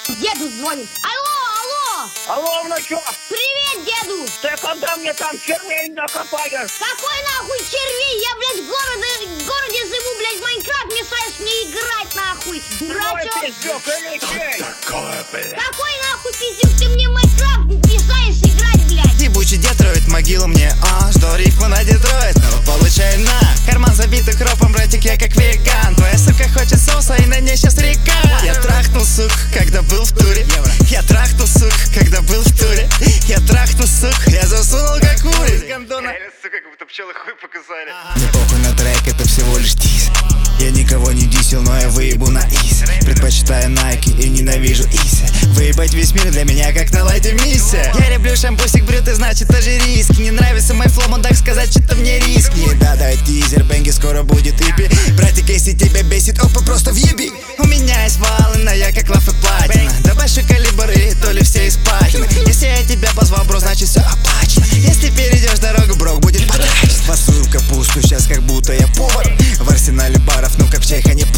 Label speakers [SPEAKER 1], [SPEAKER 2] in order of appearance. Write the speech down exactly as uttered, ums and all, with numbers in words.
[SPEAKER 1] Деду звонит. Алло, алло!
[SPEAKER 2] Алло, внучок!
[SPEAKER 1] Привет, деду!
[SPEAKER 2] Ты когда мне там червей накопаешь?
[SPEAKER 1] Какой нахуй червей? Я, блядь, в городе, в городе живу, блядь, в Майнкрафт мешаешь мне играть, нахуй! Дурачок!
[SPEAKER 2] Твой пиздюк или чей?
[SPEAKER 3] Такое, блядь.
[SPEAKER 1] Какой нахуй пиздюк? Ты мне в Майнкрафт мешаешь играть, блядь!
[SPEAKER 3] Ебучий дед роет могилу мне, а жду рифму на Детройт, но получаю на карман забитый кропом, братик, я как веган. Твоя сука хочет соуса и на ней сейчас река. Я трахнул, сук, когда был в туре. Я трахнул, сук, когда был в туре. Я трахнул, сук, я засунул как куры. Гандона.
[SPEAKER 4] Сука, как будто пчелы хуй показали.
[SPEAKER 3] Мне похуй на трек, это всего лишь тиз. Я никого не дисел, но я выебу на изи. Предпочитаю Nike и ненавижу Иси. Выебать весь мир для меня как на лайте миссия. Я люблю шампусик брюты, значит тоже риски. Не нравится мой флоу, он так сказать, что-то мне риски. Да, дай тизер, бенги, скоро будет ипи. Братик, если тебя бесит, опа, просто въеби. У меня есть валына, я как лав и платина. Да большой калибр и то ли все из патины. Если я тебя позвал, бро, значит все оплачено. Если перейдешь дорогу, брок, будет потрачен. Фасую капусту, сейчас как будто я повар. В арсенале баров, ну как в чайхане